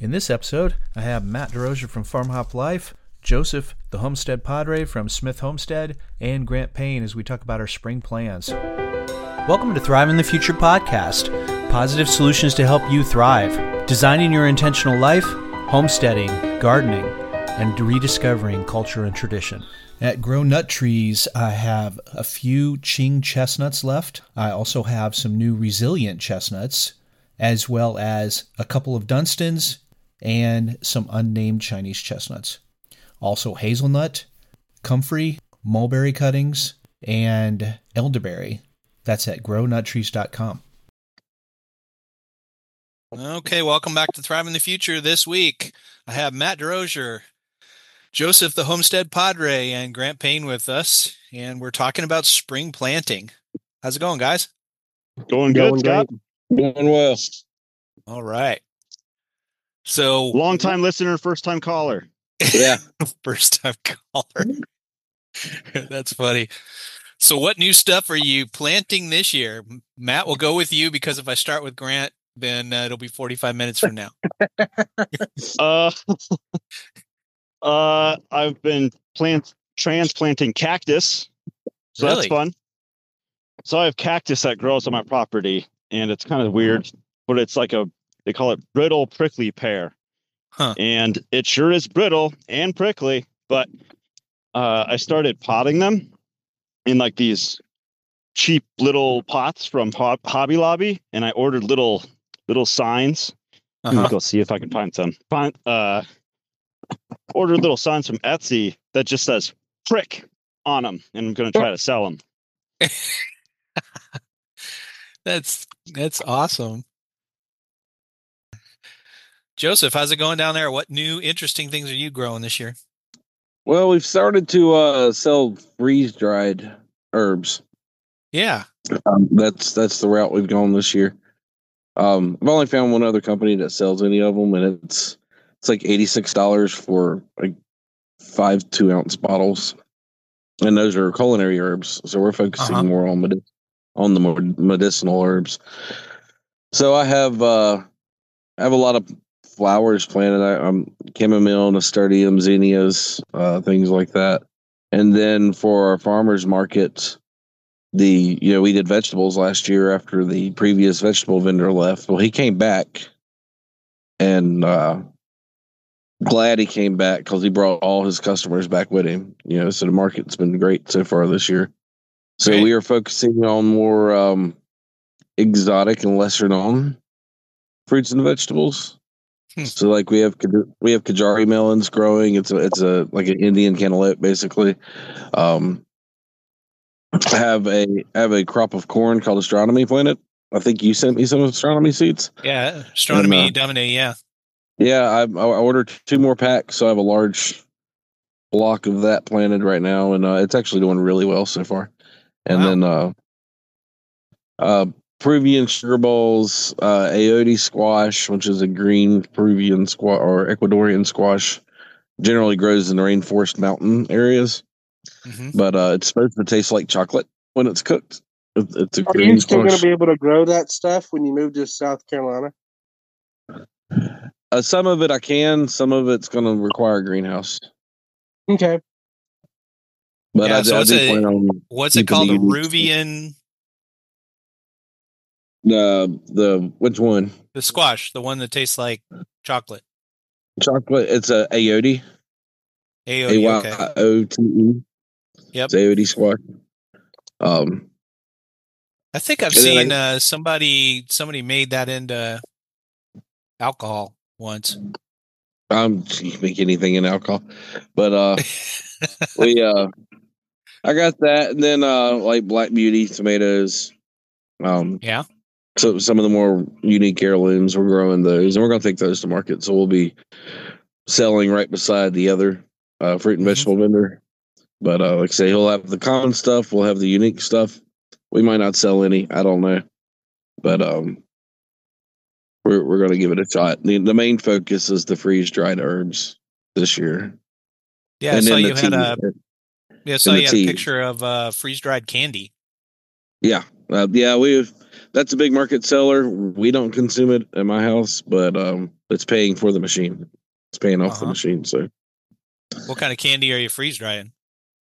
In this episode, I have Matt DeRozier from Farm Hop Life, Joseph, the Homestead Padre from Smith Homestead, and Grant Payne as we talk about our spring plans. Welcome to Thrive in the Future podcast. Positive solutions to help you thrive. Designing your intentional life, homesteading, gardening, and rediscovering culture and tradition. At Grow Nut Trees, I have a few Qing chestnuts left. I also have some new Resilient chestnuts, as well as a couple of Dunstans and some unnamed Chinese chestnuts. Also hazelnut, comfrey, mulberry cuttings, and elderberry. That's at grownuttrees.com. Okay, welcome back to Thrive in the Future. This week, I have Matt DeRozier, Joseph, the Homestead Padre, and Grant Payne with us, and we're talking about spring planting. How's it going, guys? Going good, Scott. Going well. All right. So, long-time listener, first-time caller. Yeah. First-time caller. That's funny. So what new stuff are you planting this year? Matt, we'll go with you because if I start with Grant, then it'll be 45 minutes from now. I've been transplanting cactus, so Really? that's fun. So I have cactus that grows on my property, and it's kind of weird, but it's like they call it brittle prickly pear. Huh. And it sure is brittle and prickly, but I started potting them in like these cheap little pots from Hobby Lobby, and I ordered little signs. Uh-huh. Go see if I can find some. Ordered little signs from Etsy that just says "prick" on them, and I'm going to try to sell them. That's awesome. Joseph, how's it going down there? What new interesting things are you growing this year? Well, we've started to sell freeze-dried herbs. Yeah. That's the route we've gone this year. I've only found one other company that sells any of them, and it's like $86 for like 5 2-ounce bottles, and those are culinary herbs. So we're focusing more on the more medicinal herbs. So I have a lot of flowers planted. I'm chamomile, nasturtium, zinnias, things like that. And then for our farmers market, we did vegetables last year after the previous vegetable vendor left. Well, he came back, and glad he came back because he brought all his customers back with him. So the market's been great so far this year. So Great. we are focusing on more exotic and lesser known fruits and vegetables. So like we have Kajari melons growing. It's a like an Indian cantaloupe basically. I have a crop of corn called astronomy planted. I think you sent me some astronomy seeds. Yeah, astronomy, Domine, yeah. Yeah, I ordered 2 more packs, so I have a large block of that planted right now, and it's actually doing really well so far. And then Peruvian sugar bowls, ayote squash, which is a green Peruvian squash or Ecuadorian squash, generally grows in the rainforest mountain areas. Mm-hmm. But it's supposed to taste like chocolate when it's cooked. It's a Are green you still squash. going to be able to grow that stuff when you move to South Carolina? Some of it I can, some of it's going to require a greenhouse. Okay. But Yeah, so what's it called? A keeping the Peruvian? The which one? The squash, the one that tastes like chocolate. Chocolate. It's a ayote. Ayote, okay. Ayote. Yep. It's ayote squash. I think I've seen somebody made that into alcohol once. You make anything in alcohol, but I got that, and then like Black Beauty tomatoes. Yeah. So some of the more unique heirlooms, we're growing those, and we're going to take those to market. So we'll be selling right beside the other fruit and vegetable vendor. But like I say, he'll have the common stuff. We'll have the unique stuff. We might not sell any. I don't know. But we're going to give it a shot. The main focus is the freeze-dried herbs this year. Yeah, and I saw then you had a picture of freeze-dried candy. Yeah. That's a big market seller. We don't consume it at my house, but it's paying for the machine. It's paying off the machine. So, what kind of candy are you freeze drying?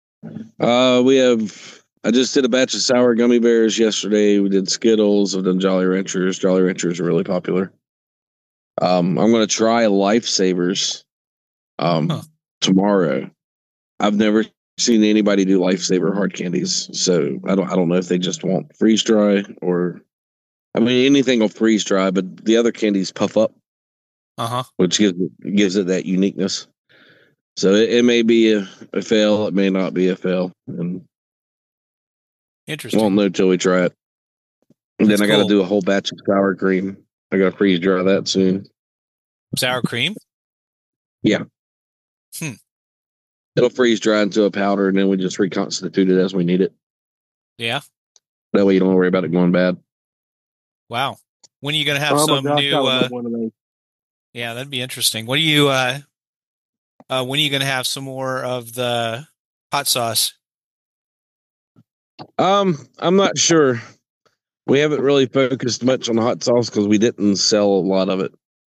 I just did a batch of sour gummy bears yesterday. We did Skittles. I've done Jolly Ranchers. Jolly Ranchers are really popular. I'm going to try Lifesavers tomorrow. I've never seen anybody do Lifesaver hard candies, so I don't know if they just want freeze dry or, I mean, anything will freeze dry, but the other candies puff up, which gives it that uniqueness. So it may be a fail, it may not be a fail, and interesting. Won't know till we try it. And then I got to do a whole batch of sour cream. I got to freeze dry that soon. Sour cream? Yeah. It'll freeze dry into a powder, and then we just reconstitute it as we need it. Yeah. That way you don't worry about it going bad. Wow. When are you going to have some new? Yeah, that'd be interesting. What do you? When are you going to have some more of the hot sauce? I'm not sure. We haven't really focused much on the hot sauce because we didn't sell a lot of it.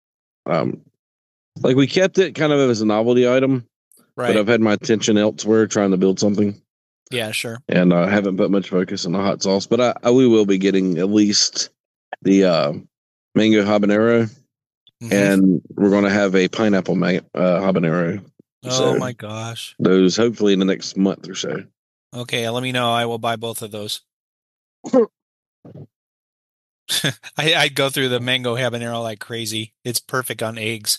Like we kept it kind of as a novelty item, right? But I've had my attention elsewhere trying to build something. Yeah, sure. And I haven't put much focus on the hot sauce, but we will be getting at least the mango habanero, and we're going to have a pineapple habanero. Oh my gosh! Those hopefully in the next month or so. Okay, let me know. I will buy both of those. I go through the mango habanero like crazy. It's perfect on eggs.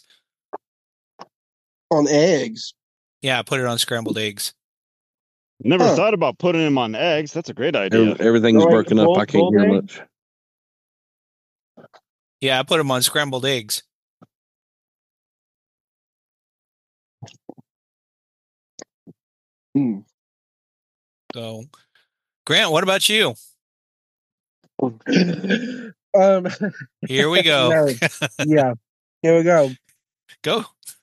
On eggs? Yeah, put it on scrambled eggs. Never thought about putting them on eggs. That's a great idea. Everything's broken up. I can't hear much. Yeah, I put them on scrambled eggs. So, Grant, what about you? Here we go. Yeah, here we go. Go.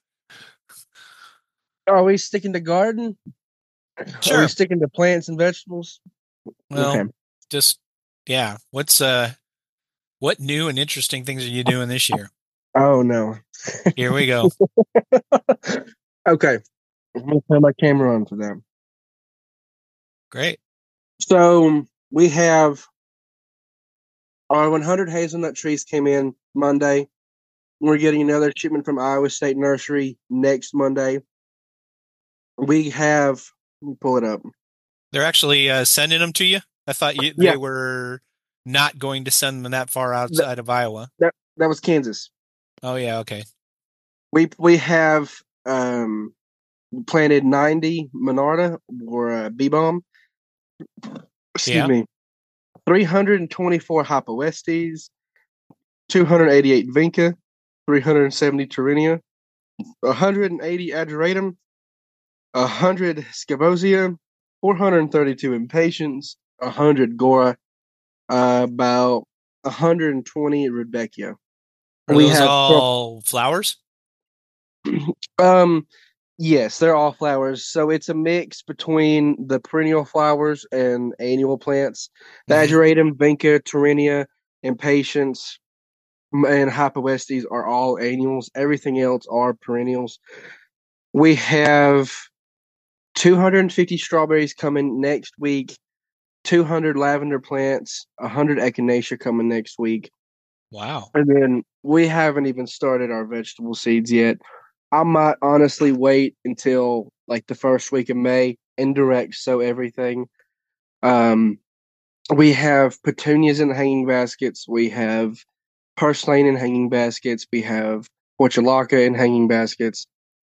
Are we sticking to garden? Sure. Are we sticking to plants and vegetables? Well, just yeah. What new and interesting things are you doing this year? Oh no. Here we go. Okay. I'm gonna turn my camera on for that. Great. So we have our 100 hazelnut trees came in Monday. We're getting another shipment from Iowa State Nursery next Monday. We have, let me pull it up. They're actually sending them to you? I thought they were not going to send them that far outside of Iowa. That was Kansas. Oh yeah, okay. We have planted 90 Monarda or bee-balm. Excuse me. 324 Hapa Westies, 288 Vinca, 370 Torrenia, 180 Ageratum, 100 Scabosia, 432 Impatiens, 100 Gora, about 120 Rudbeckia. Are those all flowers? Yes, they're all flowers. So it's a mix between the perennial flowers and annual plants. The Ageratum, Vinca, Torrenia, Impatiens, and Hapa Westies are all annuals. Everything else are perennials. We have 250 strawberries coming next week, 200 lavender plants, 100 echinacea coming next week. Wow. And then we haven't even started our vegetable seeds yet. I might honestly wait until like the first week of May and direct sow everything. We have petunias in the hanging baskets. We have purslane in hanging baskets. We have portulaca in hanging baskets.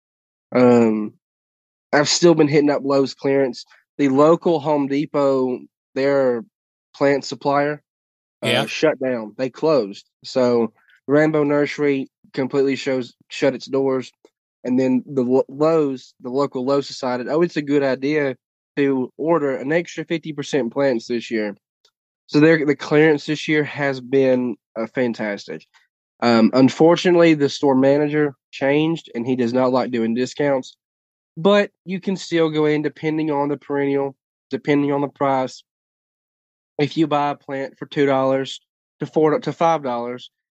I've still been hitting up Lowe's clearance. The local Home Depot, their plant supplier, shut down. They closed. So Rainbow Nursery completely shut its doors. And then the local Lowe's decided, it's a good idea to order an extra 50% plants this year. So the clearance this year has been fantastic. Unfortunately, the store manager changed, and he does not like doing discounts. But you can still go in depending on the perennial, depending on the price. If you buy a plant for $2 to $5,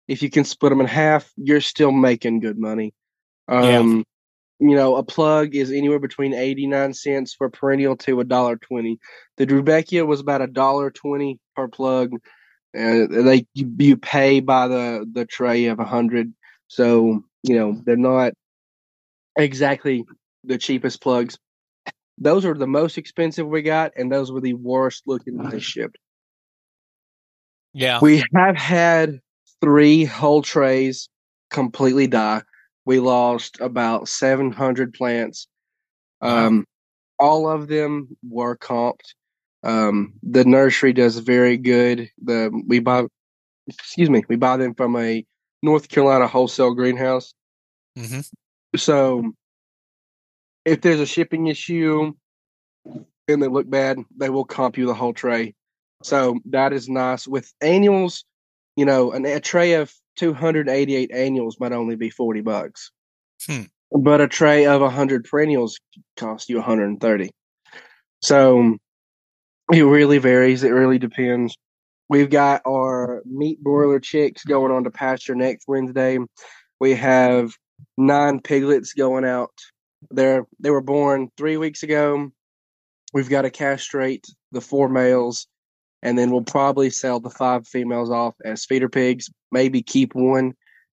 If you can split them in half, you're still making good money. Yeah. A plug is anywhere between 89 cents for perennial to $1.20. The Rudbeckia was about $1.20 per plug. You pay by the tray of 100. So, they're not exactly the cheapest plugs. Those are the most expensive we got, and those were the worst looking they shipped. Yeah. We have had 3 whole trays completely die. We lost about 700 plants. Wow. All of them were comped. The nursery does very good. We buy them from a North Carolina wholesale greenhouse. Mm-hmm. So if there's a shipping issue and they look bad, they will comp you the whole tray. So that is nice. With annuals, a tray of 288 annuals might only be $40. But a tray of 100 perennials costs you 130. So it really varies. It really depends. We've got our meat broiler chicks going on to pasture next Wednesday. We have 9 piglets going out. They were born 3 weeks ago. We've got to castrate the 4 males, and then we'll probably sell the 5 females off as feeder pigs. Maybe keep one.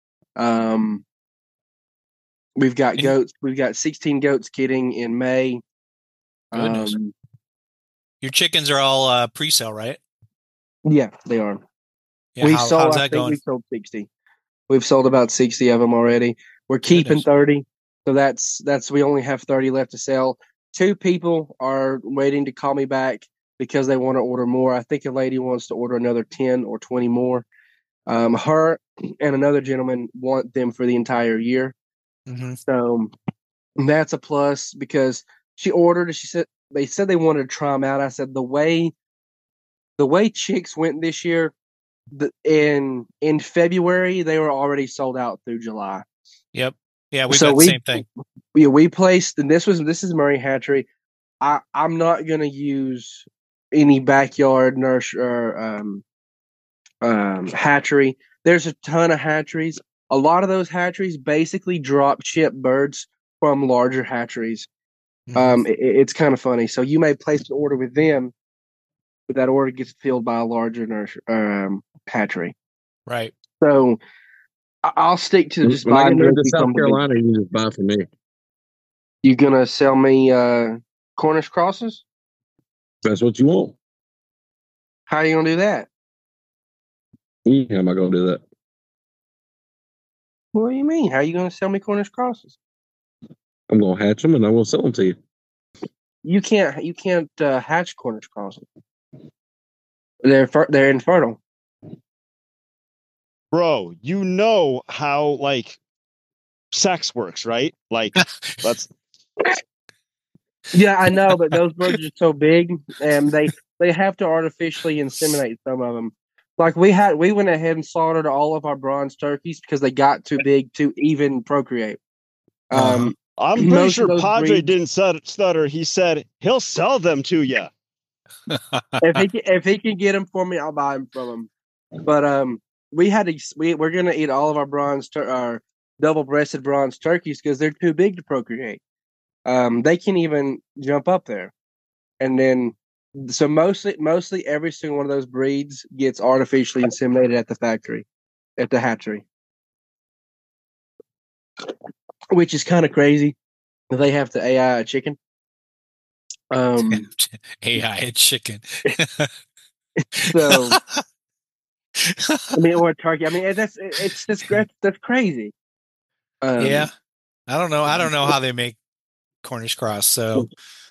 We've got goats. We've got 16 goats kidding in May. Goodness. Your chickens are all pre-sale, right? Yeah, they are. Yeah, how's that going? We sold 60. We've sold about 60 of them already. We're keeping 30. So that's we only have 30 left to sell. 2 people are waiting to call me back because they want to order more. I think a lady wants to order another 10 or 20 more. Her and another gentleman want them for the entire year. Mm-hmm. So that's a plus because she ordered. They said they wanted to try them out. I said the way chicks went this year, in February they were already sold out through July. Yep. Yeah, we got the same thing. Yeah, we placed, and this is Murray Hatchery. I'm not gonna use any backyard nurse or hatchery. There's a ton of hatcheries. A lot of those hatcheries basically drop ship birds from larger hatcheries. Mm-hmm. It's kind of funny. So you may place an order with them, but that order gets filled by a larger hatchery. Right. So I'll stick to just when I buying. get moved to South Carolina, you just buy from me. You gonna sell me Cornish crosses? That's what you want. How are you gonna do that? How am I gonna do that? What do you mean? How are you gonna sell me Cornish crosses? I'm gonna hatch them and I will sell them to you. You can't hatch Cornish crosses. They're infertile. Bro, you know how sex works, right? Let's. Yeah, I know, but those birds are so big, and they have to artificially inseminate some of them. Like we went ahead and slaughtered all of our bronze turkeys because they got too big to even procreate. I'm pretty sure Padre didn't stutter. He said he'll sell them to you. if he can get them for me, I'll buy them from him. But we're gonna eat all of our double-breasted bronze turkeys because they're too big to procreate. They can't even jump up there, and then so mostly every single one of those breeds gets artificially inseminated at the factory, at the hatchery, which is kind of crazy. They have to AI a chicken. AI a chicken. So, I mean, or a turkey. I mean, that's crazy. Yeah, I don't know how they make Cornish cross. So,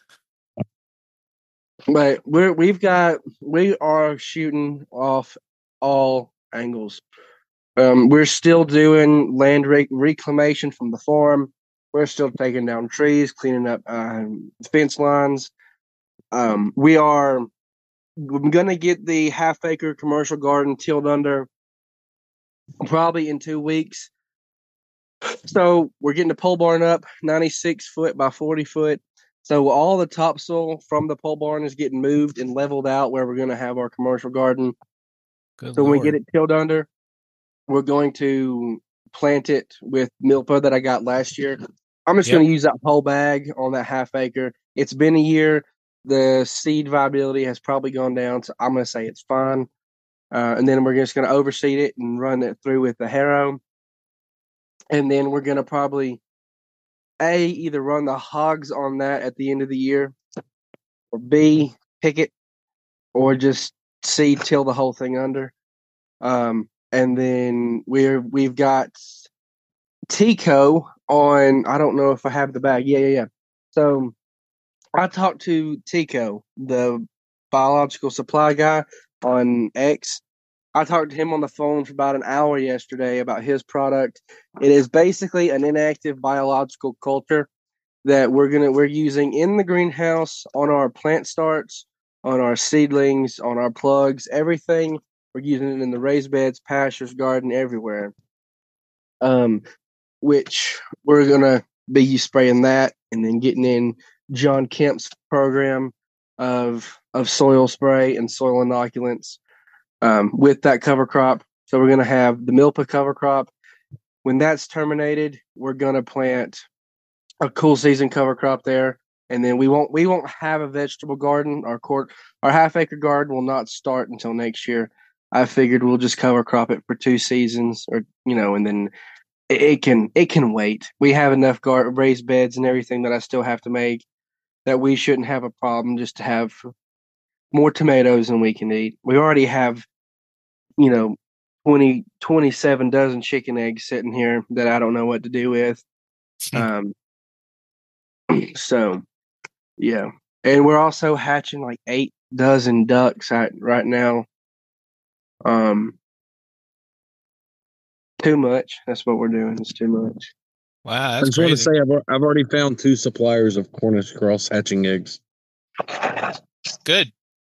but we are shooting off all angles. We're still doing land reclamation from the farm. We're still taking down trees, cleaning up fence lines. We're going to get the half-acre commercial garden tilled under probably in 2 weeks. So we're getting the pole barn up 96 foot by 40 foot. So all the topsoil from the pole barn is getting moved and leveled out where we're going to have our commercial garden. Good so Lord. when we get it tilled under, we're going to plant it with milpa that I got last year. I'm just going to use that whole bag on that half acre. It's been a year. The seed viability has probably gone down, so I'm going to say it's fine. And then we're just going to overseed it and run it through with the harrow. And then we're going to probably either run the hogs on that at the end of the year, or B, pick it, or just seed till the whole thing under. And then we've got Tico on. I don't know if I have the bag. Yeah. So I talked to Tico, the biological supply guy on X. I talked to him on the phone for about an hour yesterday about his product. It is basically an inactive biological culture that we're using in the greenhouse on our plant starts, on our seedlings, on our plugs, everything. We're using it in the raised beds, pastures, garden, everywhere. Which we're gonna be spraying that, and then getting in John Kemp's program of soil spray and soil inoculants with that cover crop. So we're gonna have the milpa cover crop. When that's terminated, we're gonna plant a cool season cover crop there, and then we won't have a vegetable garden. Our half acre garden will not start until next year. I figured we'll just cover crop it for 2 seasons, or and then it can wait. We have enough raised beds and everything that I still have to make that we shouldn't have a problem just to have more tomatoes than we can eat. We already have 27 dozen chicken eggs sitting here that I don't know what to do with. So, yeah. And we're also hatching like 8 dozen ducks right now. Too much. That's what we're doing. It's too much. Wow, that's crazy. I just want to say I've already found 2 suppliers of Cornish cross hatching eggs. Good.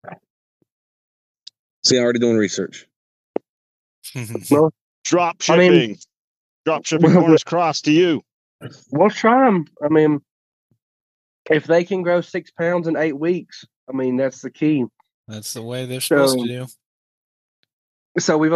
See, I'm already doing research. Well, drop shipping Cornish cross to you. We'll try them. I mean, if they can grow 6 pounds in 8 weeks, I mean, that's the key. That's the way they're supposed to do. So we've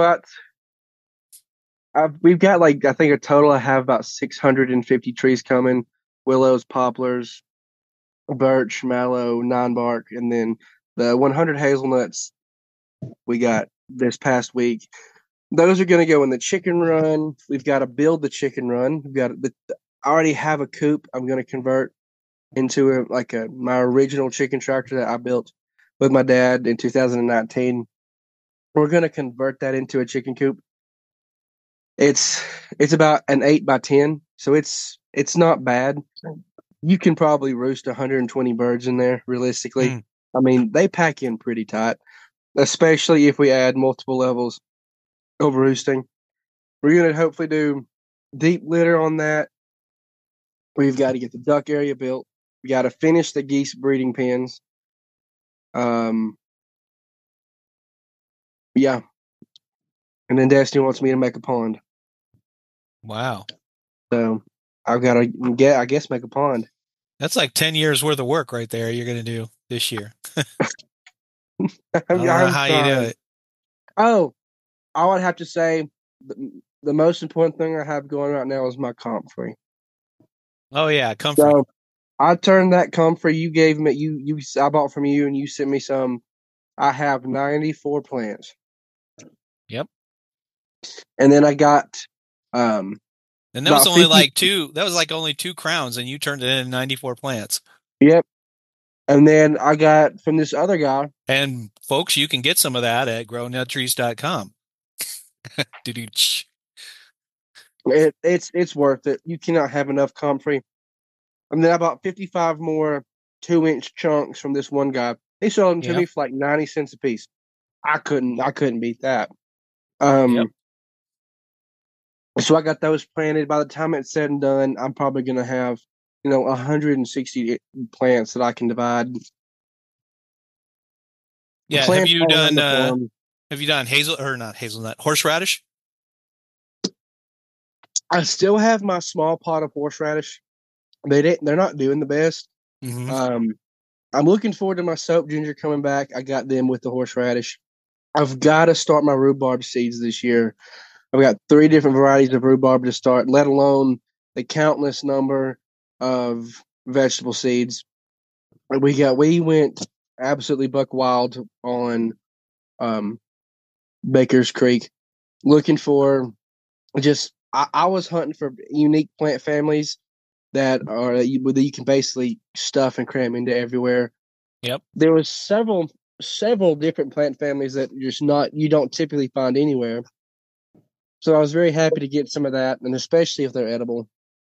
got like, I think a total I have about 650 trees coming. Willows, poplars, birch, mallow, 9-bark, and then the 100 hazelnuts we got this past week. Those are going to go in the chicken run. We've got to build the chicken run. I already have a coop I'm going to convert into my original chicken tractor that I built with my dad in 2019. We're going to convert that into a chicken coop. It's about an 8x10, so it's not bad. You can probably roost 120 birds in there, realistically. I mean, they pack in pretty tight, especially if we add multiple levels of roosting. We're going to hopefully do deep litter on that. We've got to get the duck area built. We got to finish the geese breeding pens. Yeah. And then Destiny wants me to make a pond. Wow. So I've got to I guess make a pond. That's like 10 years worth of work right there you're going to do this year. I don't know how you do it. Oh, I would have to say the most important thing I have going right now is my comfrey. Oh, yeah, comfrey. So I turned that comfrey you gave me, I bought from you, and you sent me some. I have 94 plants. Yep. And then I got and that was only 50, like 2. That was like only 2 crowns, and you turned it into 94 plants. Yep. And then I got from this other guy. And folks, you can get some of that at grownutrees.com. It's worth it. You cannot have enough comfrey. And then I bought 55 more 2-inch chunks from this one guy. He sold them to me for like 90 cents a piece. I couldn't beat that. So I got those planted. By the time it's said and done, I'm probably going to have 160 plants that I can divide. Yeah, have you done hazelnut, horseradish? I still have my small pot of horseradish. They're not doing the best. Mm-hmm. I'm looking forward to my soap ginger coming back. I got them with the horseradish. I've got to start my rhubarb seeds this year. I've got 3 different varieties of rhubarb to start, let alone the countless number of vegetable seeds. We went absolutely buck wild on Baker's Creek, looking for I was hunting for unique plant families that you can basically stuff and cram into everywhere. Yep. There was several different plant families that you don't typically find anywhere. So I was very happy to get some of that, and especially if they're edible.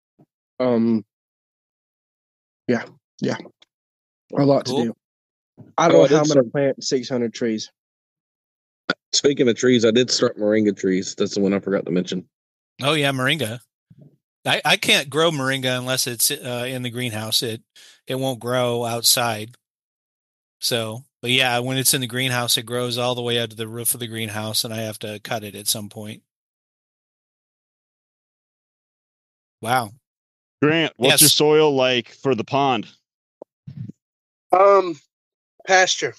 Yeah, a lot Cool. to do. I don't know how I'm going to plant 600 trees. Speaking of trees, I did start moringa trees. That's the one I forgot to mention. Oh yeah, moringa. I can't grow moringa unless it's in the greenhouse. It won't grow outside. So, but yeah, when it's in the greenhouse, it grows all the way out to the roof of the greenhouse, and I have to cut it at some point. Wow. Grant, what's your soil like for the pond? Pasture.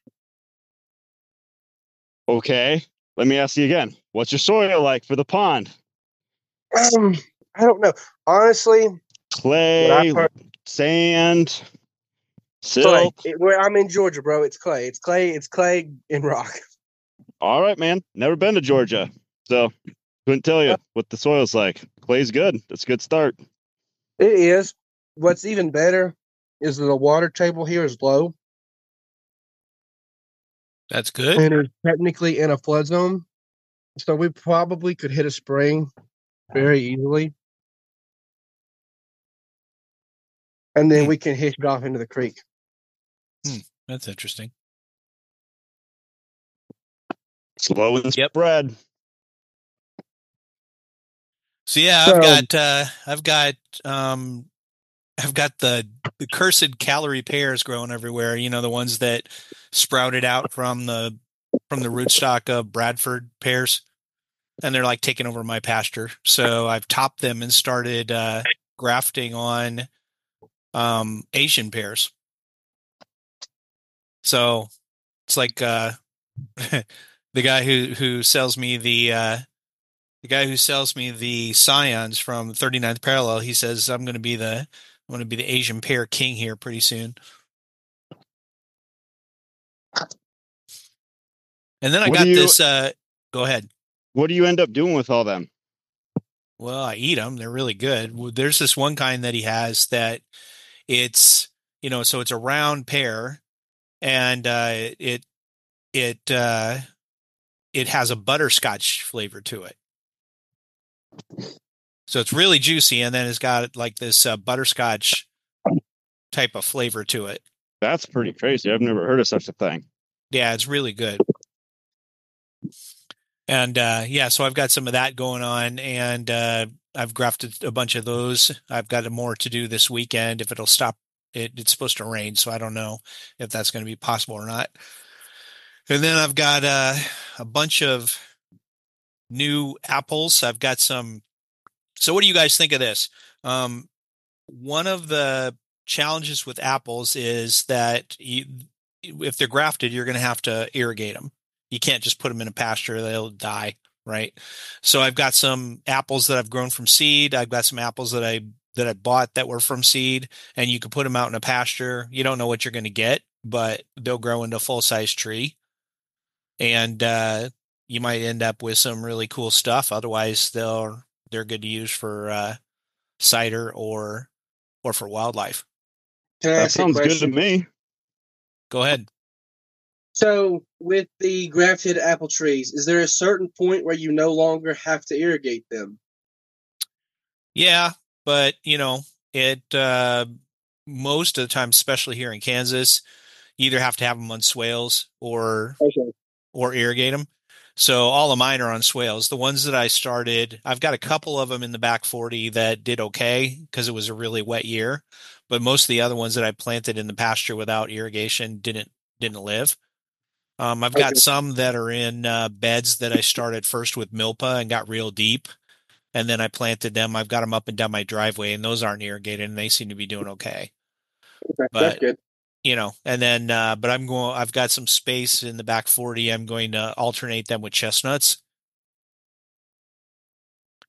Okay. Let me ask you again. What's your soil like for the pond? I don't know. Honestly, clay, sand, silt. I'm in Georgia, bro. It's clay. It's clay and rock. All right, man. Never been to Georgia, so couldn't tell you what the soil's like. Clay's good. That's a good start. It is. What's even better is that the water table here is low. That's good. And it's technically in a flood zone, so we probably could hit a spring very easily. And then we can hitch it off into the creek. That's interesting. Slow and spread. So yeah, I've got the cursed calorie pears growing everywhere. You know, the ones that sprouted out from the rootstock of Bradford pears, and they're like taking over my pasture. So I've topped them and started grafting on Asian pears. So it's like the guy who sells me the scions from 39th Parallel. He says I'm going to be the Asian pear king here pretty soon. And then I got this. Go ahead. What do you end up doing with all them? Well, I eat them. They're really good. There's this one kind that he has that it's, so it's a round pear, and it has a butterscotch flavor to it. So it's really juicy, and then it's got like this butterscotch type of flavor to it. That's pretty crazy. I've never heard of such a thing. Yeah, it's really good. And so I've got some of that going on, and I've grafted a bunch of those. I've got more to do this weekend. If it'll stop, it's supposed to rain, so I don't know if that's going to be possible or not. And then I've got a bunch of new apples. I've got some. So what do you guys think of this? One of the challenges with apples is that if they're grafted, you're going to have to irrigate them. You can't just put them in a pasture. They'll die, right? So I've got some apples that I've grown from seed. I've got some apples that I bought that were from seed, and you can put them out in a pasture. You don't know what you're going to get, but they'll grow into a full-size tree. And you might end up with some really cool stuff. Otherwise, they're good to use for cider or for wildlife. That sounds good to me. Go ahead. So with the grafted apple trees, is there a certain point where you no longer have to irrigate them? Yeah, but it most of the time, especially here in Kansas, you either have to have them on swales or irrigate them. So all of mine are on swales. The ones that I started, I've got a couple of them in the back 40 that did okay because it was a really wet year. But most of the other ones that I planted in the pasture without irrigation didn't live. I've got some that are in beds that I started first with milpa and got real deep, and then I planted them. I've got them up and down my driveway, and those aren't irrigated, and they seem to be doing okay. But that's good. And then, but I've got some space in the back 40. I'm going to alternate them with chestnuts.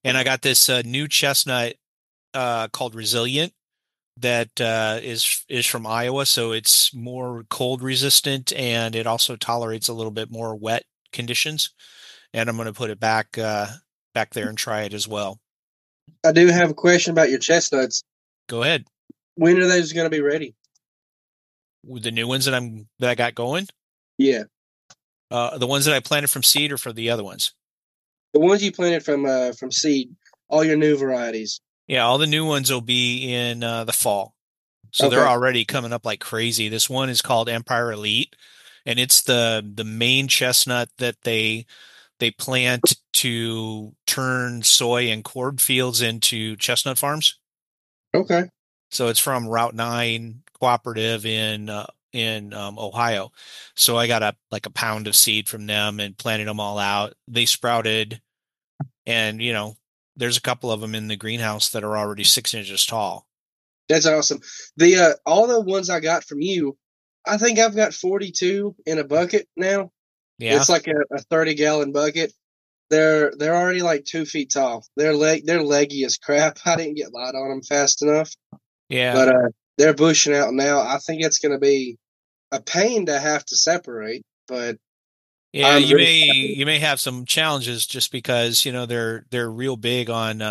And I got this new chestnut called Resilient that is from Iowa, so it's more cold resistant and it also tolerates a little bit more wet conditions. And I'm going to put it back there and try it as well. I do have a question about your chestnuts. Go ahead. When are those going to be ready? With the new ones that I got going? Yeah. The ones that I planted from seed or for the other ones? The ones you planted from seed, all your new varieties. Yeah, all the new ones will be in the fall. So Okay. they're already coming up like crazy. This one is called Empire Elite, and it's the main chestnut that they plant to turn soy and cornfields into chestnut farms. Okay. So it's from Route 9 Cooperative in Ohio. So I got a pound of seed from them and planted them all out. They sprouted, and there's a couple of them in the greenhouse that are already 6 inches tall. That's awesome. The all the ones I got from you, I think I've got 42 in a bucket now. Yeah. It's like a 30-gallon bucket. They're already like 2 feet tall. They're leggy as crap. I didn't get light on them fast enough. Yeah. But they're bushing out now. I think it's going to be a pain to have to separate, but yeah, you may have some challenges just because they're real big on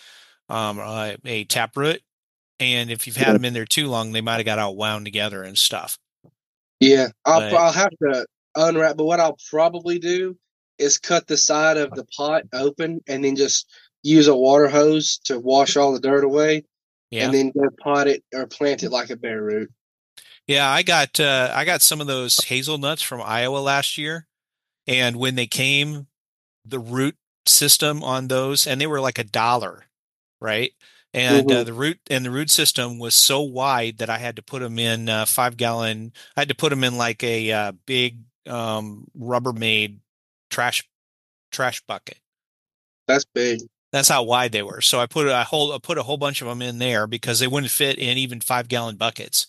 a taproot, and if you've had them in there too long, they might have got all wound together and stuff. Yeah, I'll have to unwrap. But what I'll probably do is cut the side of the pot open and then just use a water hose to wash all the dirt away. Yeah. And then go pot it or plant it like a bare root. Yeah, I got some of those hazelnuts from Iowa last year, and when they came, the root system on those, and they were like $1, right? And the root system was so wide that I had to put them in 5-gallon. I had to put them in like a big Rubbermaid trash bucket. That's big. That's how wide they were. So I put a whole bunch of them in there because they wouldn't fit in even 5-gallon buckets.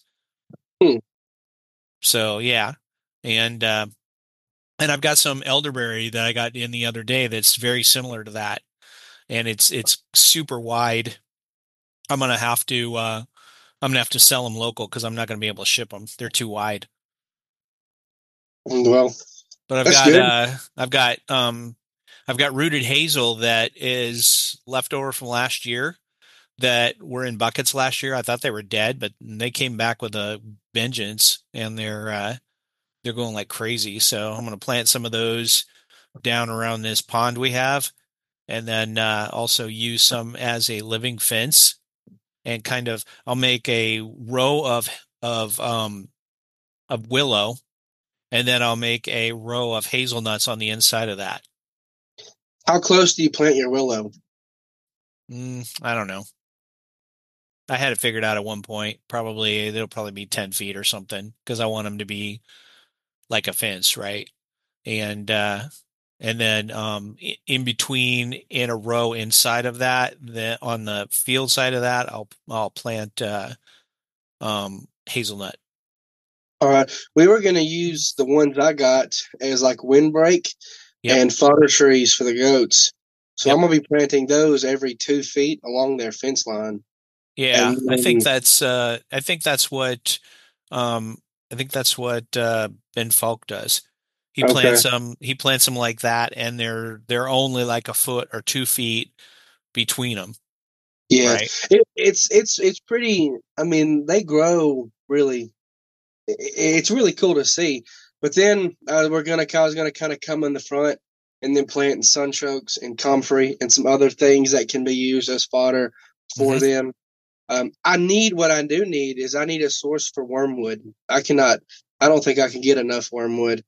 So yeah, and I've got some elderberry that I got in the other day that's very similar to that, and it's super wide. I'm gonna have to sell them local because I'm not gonna be able to ship them. They're too wide. Well, but I've got rooted hazel that is leftover from last year that were in buckets last year. I thought they were dead, but they came back with a vengeance, and they're going like crazy. So I'm going to plant some of those down around this pond we have, and then also use some as a living fence, and I'll make a row of willow, and then I'll make a row of hazelnuts on the inside of that. How close do you plant your willow? I don't know. I had it figured out at one point. They'll probably be 10 feet or something because I want them to be like a fence, right? And then in between, in a row inside of that, on the field side of that, I'll plant hazelnut. All right, we were going to use the ones I got as like windbreak and fodder trees for the goats. So I'm going to be planting those every 2 feet along their fence line. Yeah, I think that's what Ben Falk does. He plants them like that, and they're only like a foot or 2 feet between them. Yeah, right? It's pretty. I mean, they grow really. It's really cool to see. But then I was gonna kind of come in the front and then plant sunchokes and comfrey and some other things that can be used as fodder for them. I need a source for wormwood. I don't think I can get enough wormwood.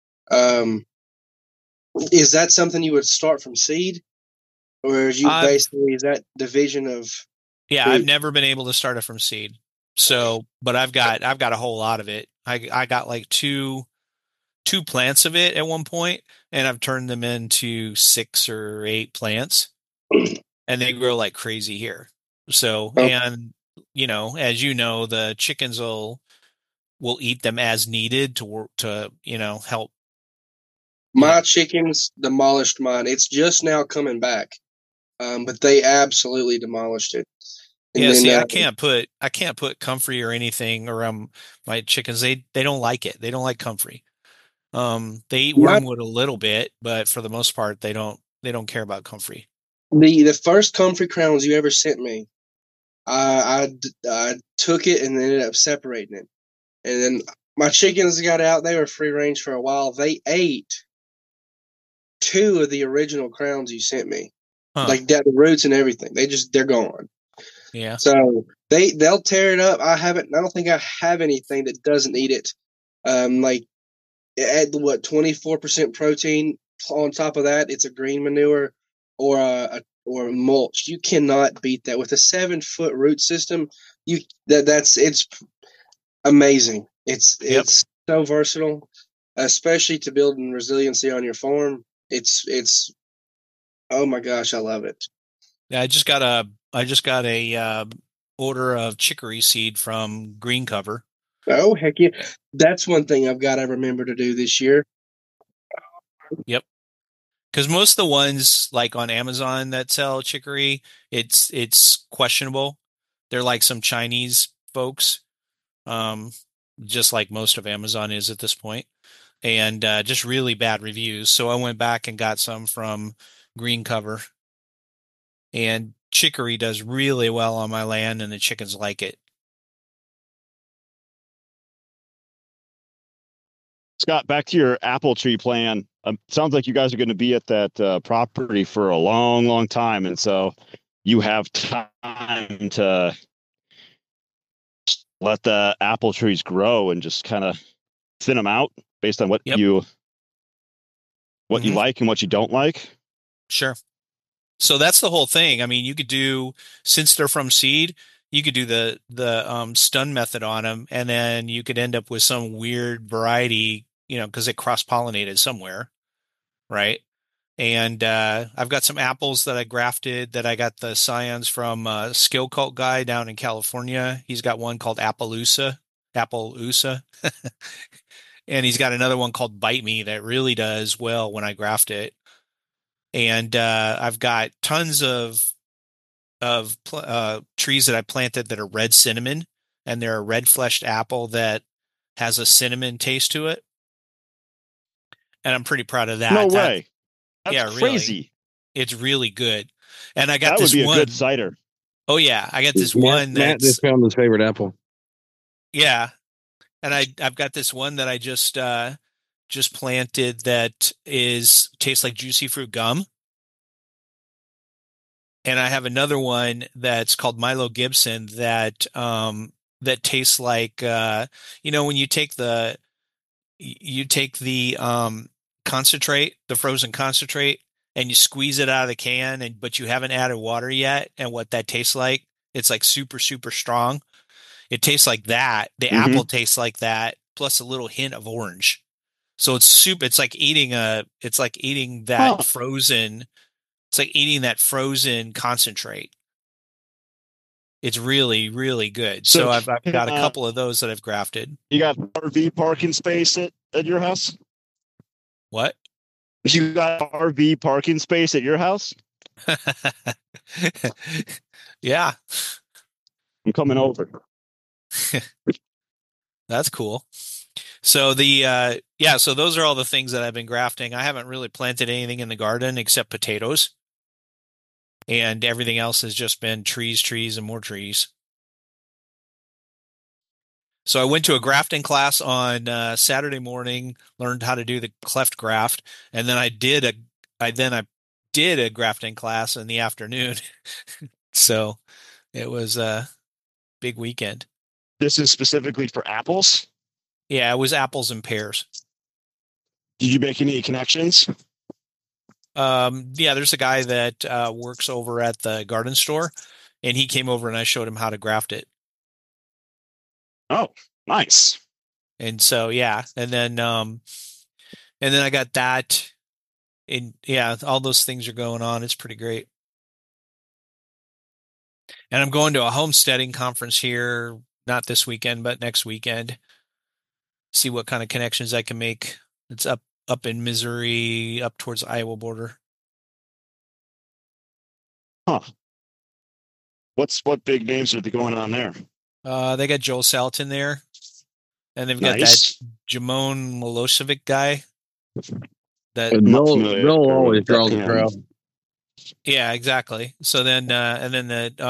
Is that something you would start from seed, or is that division of? Yeah, fruit? I've never been able to start it from seed. So, but I've got a whole lot of it. I got like two plants of it at one point, and I've turned them into 6 or 8 plants, and they grow like crazy here. So, and as you know, the chickens will eat them as needed to help. My chickens demolished mine. It's just now coming back. but they absolutely demolished it. And Yeah, then, see, I can't put comfrey or anything around my chickens. They don't like it. They don't like comfrey. They eat my, wormwood a little bit, but for the most part, they don't care about comfrey. the first comfrey crowns you ever sent me, I took it and ended up separating it. And then my chickens got out. They were free range for a while. They ate two of the original crowns you sent me, Huh. like the roots and everything. They're gone. Yeah. So they'll tear it up. I don't think I have anything that doesn't eat it. Like add 24% protein on top of that. It's a green manure or or mulch. You cannot beat that with a 7-foot root system. It's amazing. Yep. It's so versatile, especially to building resiliency on your farm. It's oh my gosh, I love it. Yeah, I just got a order of chicory seed from Green Cover. Oh heck yeah, that's one thing I've got to remember to do this year. Yep. Because most of the ones like on Amazon that sell chicory, it's questionable. They're like some Chinese folks, um, just like most of Amazon is at this point, and just really bad reviews. So I went back and got some from Green Cover, and chicory does really well on my land, and the chickens like it. Scott, back to your apple tree plan. Sounds like you guys are going to be at that property for a long, long time, and so you have time to let the apple trees grow and just kind of thin them out based on what Yep. you Mhm. like and what you don't like. Sure. So that's the whole thing. I mean, you could do, since they're from seed, you could do the stun method on them, and then you could end up with some weird variety, because it cross-pollinated somewhere, right? And I've got some apples that I grafted that I got the scions from a Skill Cult guy down in California. He's got one called Appaloosa, and he's got another one called Bite Me that really does well when I graft it. And I've got tons of trees that I planted that are red cinnamon, and they're a red fleshed apple that has a cinnamon taste to it. And I'm pretty proud of No that. way. That's Yeah, really, crazy. it's really good. And I got That would this be a good one. cider. Oh yeah, I got this Matt, one Matt that's just found his favorite apple. yeah, and I've got this one that I just planted that is tastes like juicy fruit gum. And I have another one that's called Milo Gibson that tastes like when you take the concentrate, the frozen concentrate, and you squeeze it out of the can, but you haven't added water yet, and what that tastes like, it's like super, super strong. It tastes like that. The Mm-hmm. apple tastes like that, plus a little hint of orange. So it's soup. It's like eating that Huh. frozen. It's like eating that frozen concentrate. It's really, really good. So So I've got a couple of those that I've grafted. you got RV parking space at your house? What? You got RV parking space at your house? Yeah, I'm coming over. that's cool. So so those are all the things that I've been grafting. I haven't really planted anything in the garden except potatoes. And everything else has just been trees, trees, and more trees. So I went to a grafting class on Saturday morning, learned how to do the cleft graft, and then I did a grafting class in the afternoon. So it was a big weekend. This is specifically for apples. Yeah, it was apples and pears. Did you make any connections? Yeah, there's a guy that works over at the garden store, and he came over and I showed him how to graft it. Oh, nice. And so yeah, and then I got that, and yeah, all those things are going on. It's pretty great. And I'm going to a homesteading conference here, not this weekend, but next weekend. See what kind of connections I can make. It's up in Missouri, up towards the Iowa border. Huh. What big names are they going on there? They got Joel Salatin there, and they've got that Nice. Jamon Milosevic guy. That And I'm not Bill familiar always with draws a him. crowd. yeah, exactly. So then and then the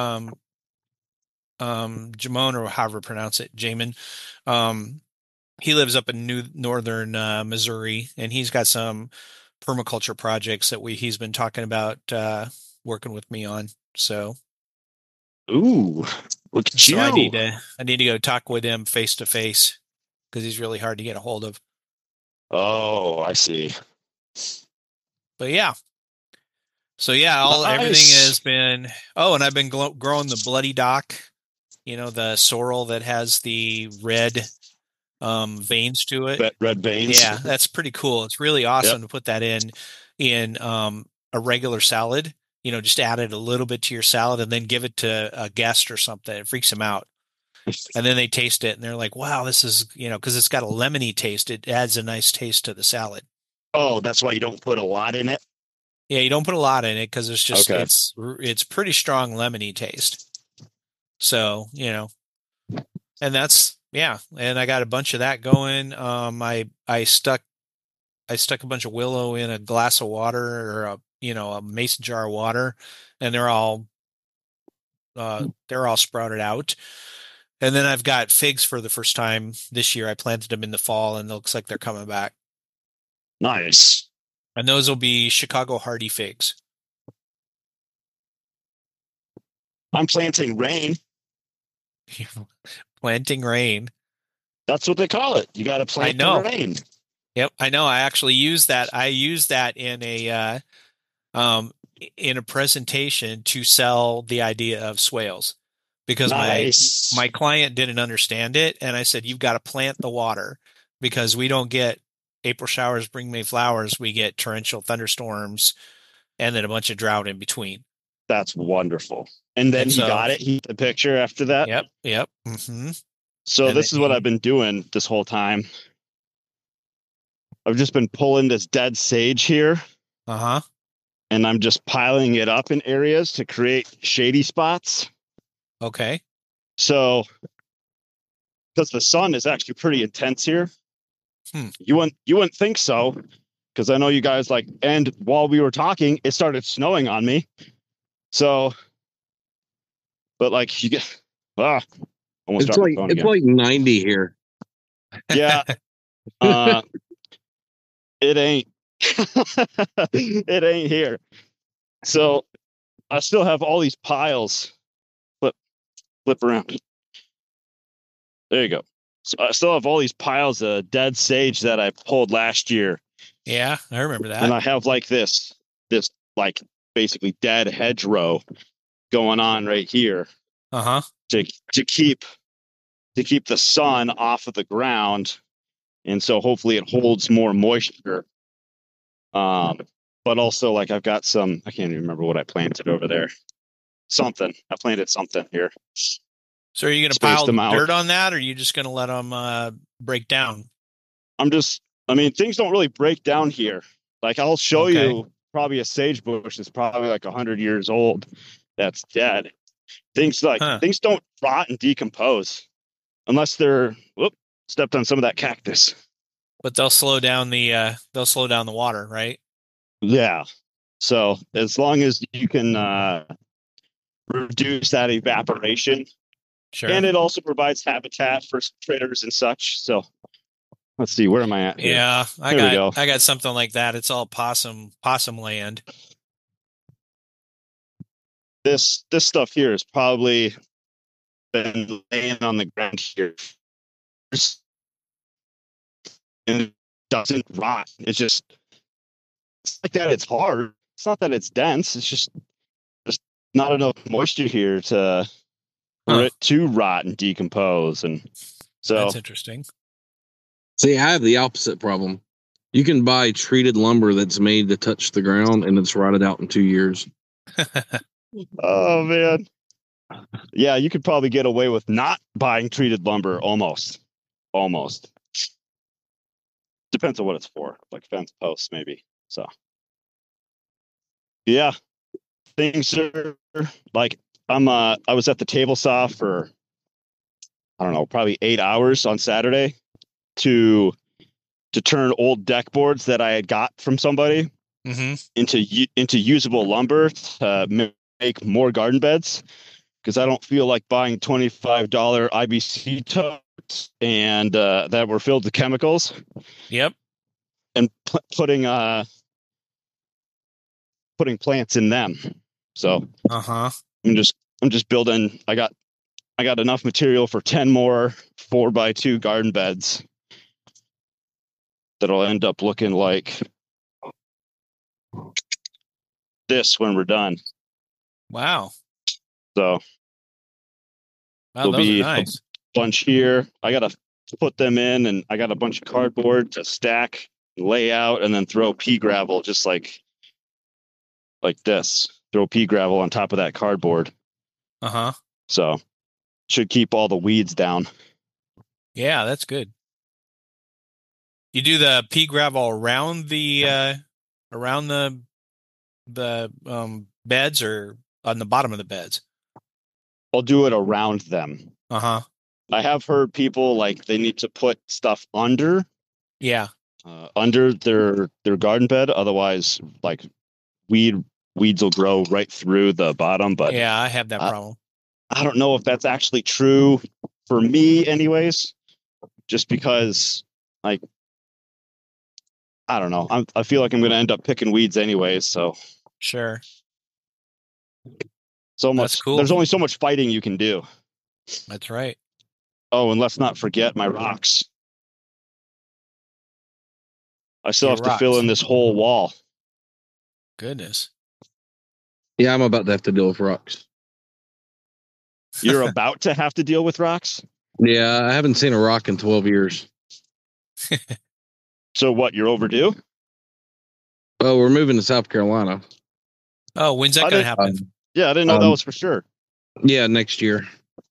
Jamon, or however you pronounce it, Jamin. Um, he lives up in northern Missouri, and he's got some permaculture projects that he's been talking about working with me on. So Ooh, look at so you. I need to go talk with him face to face because he's really hard to get a hold of. Oh, I see. But yeah. So yeah, everything Nice. has been. Oh, and I've been growing the bloody dock. You know, the sorrel that has the red veins to it. Red veins. Yeah, that's pretty cool. It's really Yep. awesome to put that in a regular salad. You know, just add it a little bit to your salad and then give it to a guest or something. It freaks them out. And then they taste it and they're like, "Wow, this is," because it's got a lemony taste. It adds a nice taste to the salad. Oh, that's why you don't put a lot in it. Yeah, you don't put a lot in it because Okay. it's pretty strong lemony taste. So, and that's, yeah, and I got a bunch of that going. I stuck a bunch of willow in a glass of water, or a mason jar of water, and they're all sprouted out. And then I've got figs for the first time this year. I planted them in the fall, and it looks like they're coming back. Nice. And those will be Chicago hardy figs. I'm planting rain. Planting rain. That's what they call it. You got to I plant the know. rain. Yep, I know. I actually use that. I use that um, in a presentation to sell the idea of swales, because my Nice. client didn't understand it, and I said, "You've got to plant the water, because we don't get April showers bring May flowers. We get torrential thunderstorms and then a bunch of drought in between." That's wonderful. And then And he so, got it. He the picture after that. yep. So And then this is what I've been doing this whole time. I've just been pulling this dead sage here, uh-huh. and I'm just piling it up in areas to create shady spots. Okay. So, because the sun is actually pretty intense here, you wouldn't think so, because I know you guys like. And while we were talking, it started snowing on me. So, but like you get, almost dropped my phone It's again. like 90 here. Yeah, it ain't. It ain't here. So I still have all these piles. Flip around. There you go. So I still have all these piles of dead sage that I pulled last year, Yeah, I remember and that. I have like this like basically dead hedgerow going on right here Uh-huh. to keep the sun off of the ground, and so hopefully it holds more moisture. But also like I've got some. I can't even remember what I planted over there. Something I planted something here. So are you going to Spaced pile them out. dirt on that, or are you just going to let them break down? I mean, things don't really break down here. Like I'll show Okay. you probably a sage bush that's probably like 100 years old that's dead. Things don't rot and decompose unless they're stepped on some of that cactus. But they'll slow down the water, right? Yeah. So as long as you can reduce that evaporation, Sure. and it also provides habitat for critters and such. So let's see, where am I at here? Yeah, Here we go. I got something like that. It's all possum land. This stuff here has probably been laying on the ground here, and it doesn't rot. It's like that. It's hard. It's not that it's dense. It's just not enough moisture here for it to rot and decompose. And so that's interesting. See, I have the opposite problem. You can buy treated lumber that's made to touch the ground, and it's rotted out in 2 years. Oh man. Yeah, you could probably get away with not buying treated lumber almost. Depends on what it's for, like fence posts maybe. So yeah. things are like I was at the table saw for I don't know, probably 8 hours on Saturday to turn old deck boards that I had got from somebody into usable lumber to make more garden beds, because I don't feel like buying $25 IBC totes and that were filled with chemicals. Yep. And putting plants in them. So I'm just building. I got enough material for 10 more 4x2 garden beds that'll end up looking like this when we're done. Wow. So there'll be nice. A bunch here. I got to put them in, and I got a bunch of cardboard to stack, lay out, and then throw pea gravel just like this. Throw pea gravel on top of that cardboard. So should keep all the weeds down. Yeah, that's good. You do the pea gravel around the beds or on the bottom of the beds? I'll do it around them. I have heard people like they need to put stuff under. Yeah. Under their garden bed, otherwise like weeds will grow right through the bottom. But yeah, I have that problem. I don't know if that's actually true for me anyways, just because like I don't know. I feel like I'm going to end up picking weeds anyways. So sure. So much. That's cool. There's only so much fighting you can do. That's right. Oh, and let's not forget my rocks. I still have to fill in this whole wall. Goodness. Yeah, I'm about to have to deal with rocks. You're about to have to deal with rocks? Yeah, I haven't seen a rock in 12 years. So what, you're overdue? Oh, we're moving to South Carolina. Oh, when's that going to happen? Yeah, I didn't know that was for sure. Yeah, next year.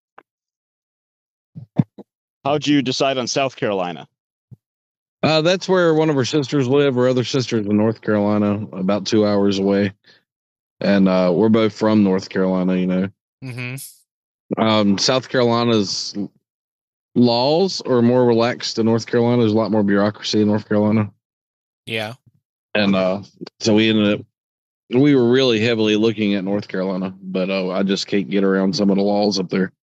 How'd you decide on South Carolina? That's where one of her sisters live. Her other sister's in North Carolina, about 2 hours away. And we're both from North Carolina, you know. South Carolina's laws are more relaxed than North Carolina. There's a lot more bureaucracy in North Carolina. Yeah. And so we were really heavily looking at North Carolina, but I just can't get around some of the laws up there.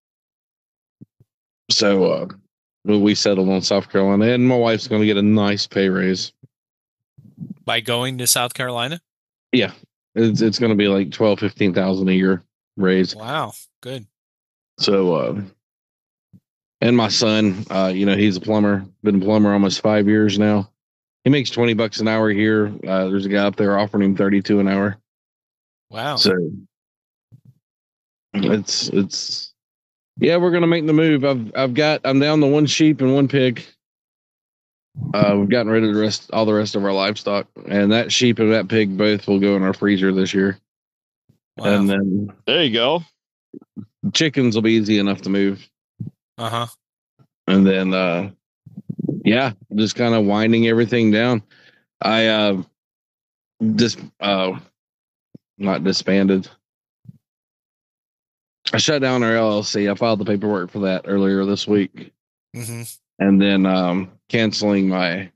So we settled on South Carolina, and my wife's going to get a nice pay raise. By going to South Carolina? Yeah. It's going to be like $12,000-$15,000 a year raise. Wow. Good. So, and my son, he's a plumber, been a plumber almost 5 years now. He makes $20 an hour here. There's a guy up there offering him $32 an hour. Wow. So it's yeah, we're gonna make the move. I'm down to one sheep and one pig. We've gotten rid of all the rest of our livestock, and that sheep and that pig both will go in our freezer this year. Wow. And then there you go. Chickens will be easy enough to move. And then yeah, just kind of winding everything down. I not disbanded. I shut down our LLC. I filed the paperwork for that earlier this week. And then canceling my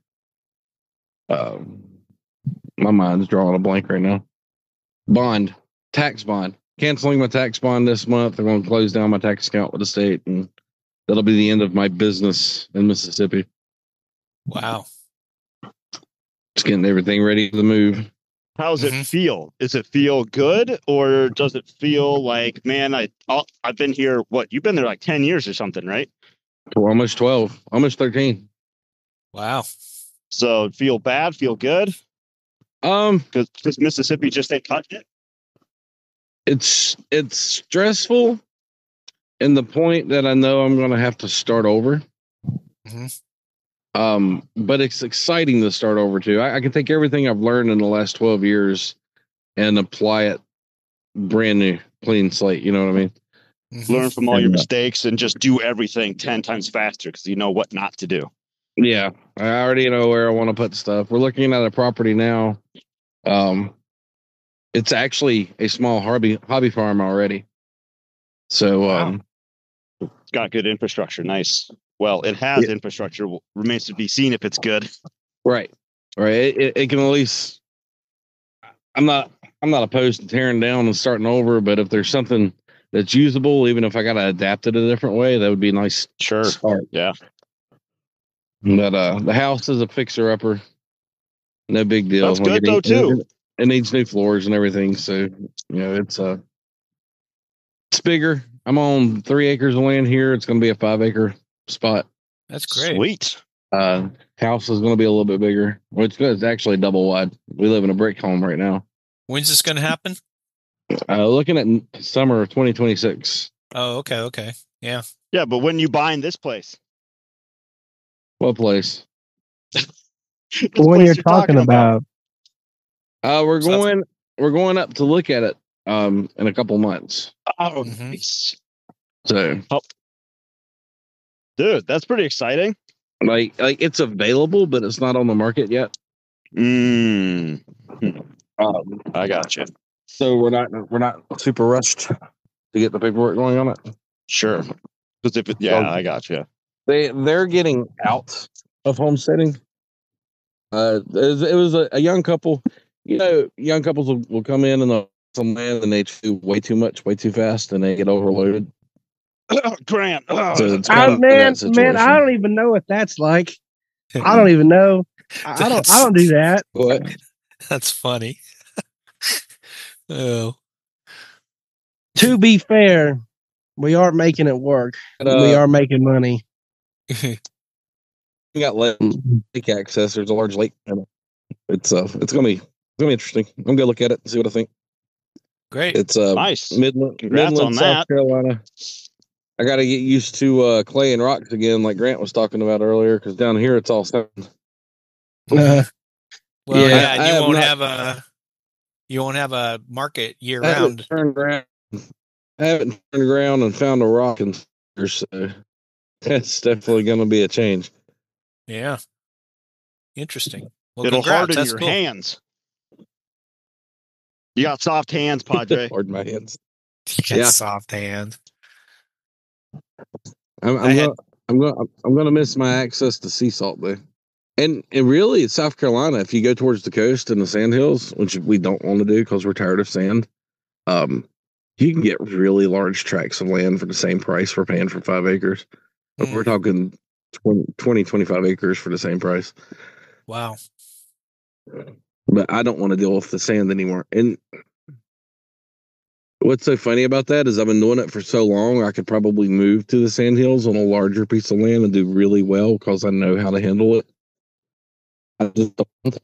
mind's drawing a blank right now. Tax bond. Canceling my tax bond this month. I'm going to close down my tax account with the state, and that'll be the end of my business in Mississippi. Wow. Just getting everything ready to move. How's it feel? Does it feel good, or does it feel like, man, I've been here, you've been there like 10 years or something, right? Almost 12, almost 13. Wow. So feel bad, feel good? Because Mississippi just ain't touched it? It's stressful in the point that I know I'm going to have to start over. But it's exciting to start over too. I can take everything I've learned in the last 12 years and apply it brand new, clean slate. You know what I mean? Learn from all your mistakes and just do everything 10 times faster because you know what not to do. Yeah, I already know where I want to put stuff. We're looking at a property now. it's actually a small hobby farm already. So Wow. It's got good infrastructure. Nice. Well, it has infrastructure. Remains to be seen if it's good. right. It can at least. I'm not opposed to tearing down and starting over, but if there's something that's usable, even if I got to adapt it a different way, that would be nice. Sure. Start. Yeah. But the house is a fixer upper. No big deal. That's good though too. It needs new floors and everything, so it's bigger. I'm on 3 acres of land here. It's going to be a 5 acre spot. That's great. Sweet. House is going to be a little bit bigger. Well, it's actually double wide. We live in a brick home right now. When's this going to happen? Looking at summer of 2026. Oh, okay. Yeah. Yeah, but when you buying this place? What place? This When place you're talking about. We're going up to look at it in a couple months. Oh, Mhm. nice. So, Dude, that's pretty exciting. like it's available, but it's not on the market yet. I got you. So we're not super rushed to get the paperwork going on it. Sure. Because I got you. They're getting out of homesteading. It was a young couple. Young couples will come in and they'll some land and they do way too much, way too fast, and they get overloaded. Grant. So it's Man, situation. I don't even know what that's like. I don't even know. I don't do that. What? That's funny. Oh. To be fair, we are making it work. We are making money. We got lake access. There's a large lake. It's gonna be interesting. I'm gonna look at it and see what I think. Great. It's Nice. Midland, Congrats on South that. Carolina. I got to get used to clay and rocks again, like Grant was talking about earlier, because down here it's all sand. Well, Yeah, and I you have won't not- have a market year I haven't round. turned around. I haven't turned around and found a rock in years, so that's definitely going to be a change. Yeah. Interesting. Well, It'll congrats. harden That's your cool. hands. You got soft hands, Padre. Hard my hands. You got Yeah. soft hands. I'm gonna miss my access to sea salt though, and really it's South Carolina. If you go towards the coast and the sand hills, which we don't want to do because we're tired of sand, you can get really large tracts of land for the same price we're paying for 5 acres. We're talking 25 acres for the same price. Wow. But I don't want to deal with the sand anymore. And what's so funny about that is I've been doing it for so long, I could probably move to the sand hills on a larger piece of land and do really well because I know how to handle it. I just don't.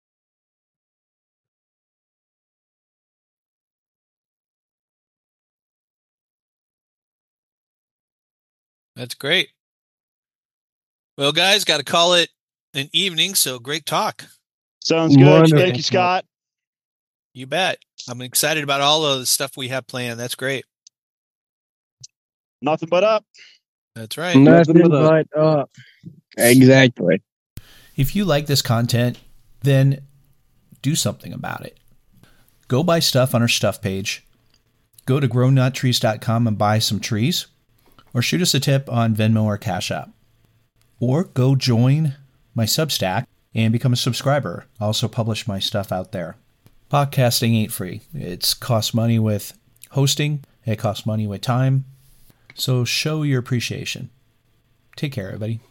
That's great. Well, guys, got to call it an evening. So great talk. Sounds good. Wonderful. Thank you, Scott. You bet. I'm excited about all of the stuff we have planned. That's great. Nothing but up. That's right. Nothing but up. Exactly. If you like this content, then do something about it. Go buy stuff on our stuff page. Go to grownuttrees.com and buy some trees. Or shoot us a tip on Venmo or Cash App. Or go join my Substack and become a subscriber. I also publish my stuff out there. Podcasting ain't free. It costs money with hosting. It costs money with time. So show your appreciation. Take care, everybody.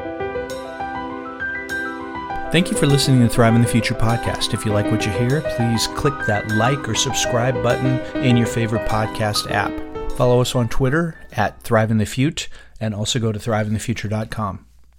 Thank you for listening to Thrive in the Future podcast. If you like what you hear, please click that like or subscribe button in your favorite podcast app. Follow us on Twitter at ThriveInTheFute and also go to thriveinthefuture.com.